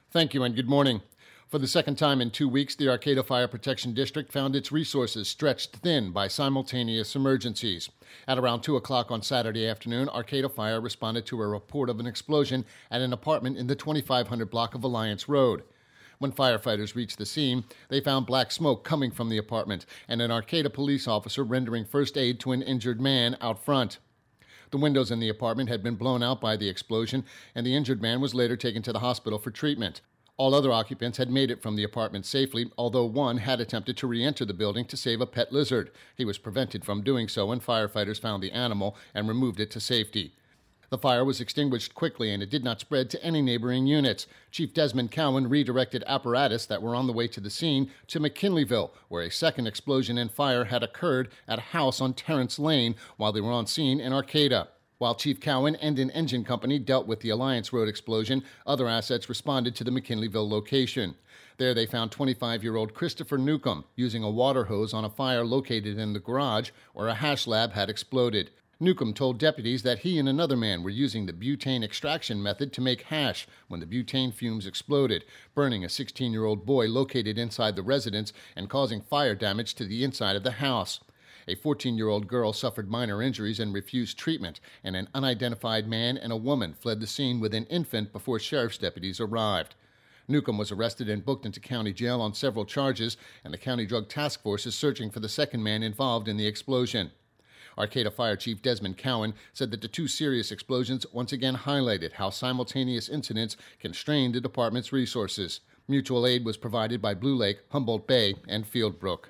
Thank you and good morning. For the second time in 2 weeks, the Arcata Fire Protection District found its resources stretched thin by simultaneous emergencies. At around 2 o'clock on Saturday afternoon, Arcata Fire responded to a report of an explosion at an apartment in the 2500 block of Alliance Road. When firefighters reached the scene, they found black smoke coming from the apartment and an Arcata police officer rendering first aid to an injured man out front. The windows in the apartment had been blown out by the explosion, and the injured man was later taken to the hospital for treatment. All other occupants had made it from the apartment safely, although one had attempted to re-enter the building to save a pet lizard. He was prevented from doing so when firefighters found the animal and removed it to safety. The fire was extinguished quickly, and it did not spread to any neighboring units. Chief Desmond Cowan redirected apparatus that were on the way to the scene to McKinleyville, where a second explosion and fire had occurred at a house on Terrence Lane while they were on scene in Arcata. While Chief Cowan and an engine company dealt with the Alliance Road explosion, other assets responded to the McKinleyville location. There they found 25-year-old Christopher Newcomb using a water hose on a fire located in the garage where a hash lab had exploded. Newcomb told deputies that he and another man were using the butane extraction method to make hash when the butane fumes exploded, burning a 16-year-old boy located inside the residence and causing fire damage to the inside of the house. A 14-year-old girl suffered minor injuries and refused treatment, and an unidentified man and a woman fled the scene with an infant before sheriff's deputies arrived. Newcomb was arrested and booked into county jail on several charges, and the County Drug Task Force is searching for the second man involved in the explosion. Arcata Fire Chief Desmond Cowan said that the two serious explosions once again highlighted how simultaneous incidents can strain the department's resources. Mutual aid was provided by Blue Lake, Humboldt Bay, and Fieldbrook.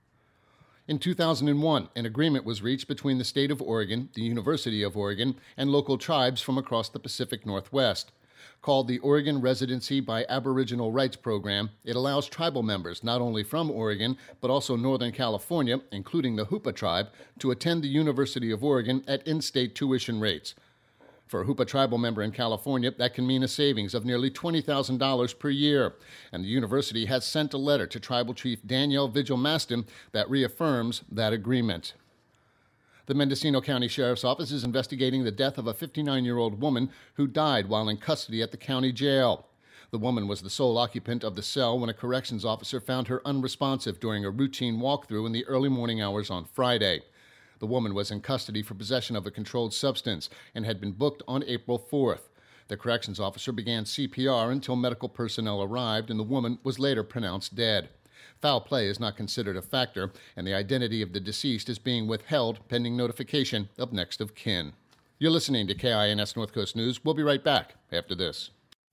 In 2001, an agreement was reached between the state of Oregon, the University of Oregon, and local tribes from across the Pacific Northwest. Called the Oregon Residency by Aboriginal Rights Program, it allows tribal members not only from Oregon, but also Northern California, including the Hoopa tribe, to attend the University of Oregon at in-state tuition rates. For a Hoopa tribal member in California, that can mean a savings of nearly $20,000 per year. And the university has sent a letter to Tribal Chief Danielle Vigil-Maston that reaffirms that agreement. The Mendocino County Sheriff's Office is investigating the death of a 59-year-old woman who died while in custody at the county jail. The woman was the sole occupant of the cell when a corrections officer found her unresponsive during a routine walkthrough in the early morning hours on Friday. The woman was in custody for possession of a controlled substance and had been booked on April 4th. The corrections officer began CPR until medical personnel arrived, and the woman was later pronounced dead. Foul play is not considered a factor, and the identity of the deceased is being withheld pending notification of next of kin. You're listening to KINS North Coast News. We'll be right back after this.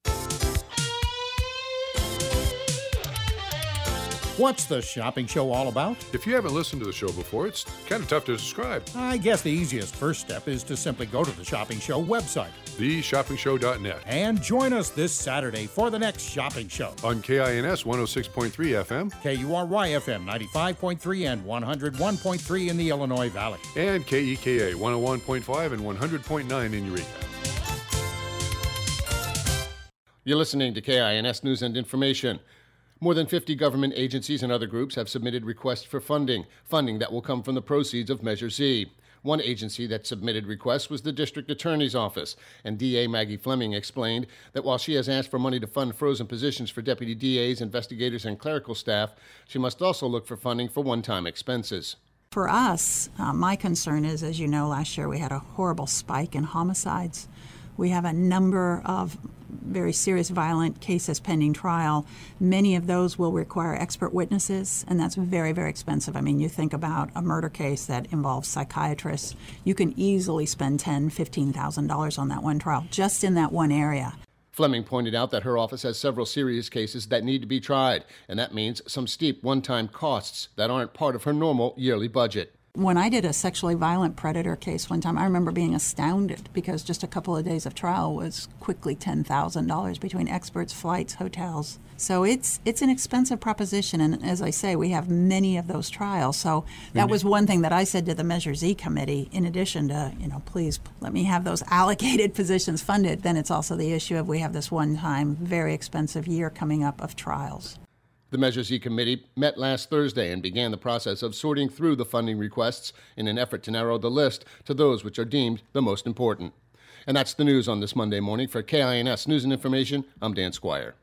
What's the shopping show all about? If you haven't listened to the show before, it's kind of tough to describe. I guess the easiest first step is to simply go to the Shopping Show website, theshoppingshow.net, and join us this Saturday for the next shopping show. On KINS 106.3 FM, KURY FM 95.3 and 101.3 in the Illinois Valley, and KEKA 101.5 and 100.9 in Eureka. You're listening to KINS News and Information. More than 50 government agencies and other groups have submitted requests for funding that will come from the proceeds of Measure Z. One agency that submitted requests was the District Attorney's Office, and DA Maggie Fleming explained that while she has asked for money to fund frozen positions for deputy DAs, investigators, and clerical staff, she must also look for funding for one-time expenses. For us, my concern is, as you know, last year we had a horrible spike in homicides. We have a number of very serious violent cases pending trial. Many of those will require expert witnesses, and that's very, very expensive. I mean, you think about a murder case that involves psychiatrists. You can easily spend $10,000, $15,000 on that one trial, just in that one area. Fleming pointed out that her office has several serious cases that need to be tried, and that means some steep one-time costs that aren't part of her normal yearly budget. When I did a sexually violent predator case one time, I remember being astounded because just a couple of days of trial was quickly $10,000 between experts, flights, hotels. So it's an expensive proposition, and as I say, we have many of those trials. So that was one thing that I said to the Measure Z committee, in addition to, please let me have those allocated positions funded. Then it's also the issue of we have this one-time, very expensive year coming up of trials. The Measure Z committee met last Thursday and began the process of sorting through the funding requests in an effort to narrow the list to those which are deemed the most important. And that's the news on this Monday morning. For KINS News and Information, I'm Dan Squire.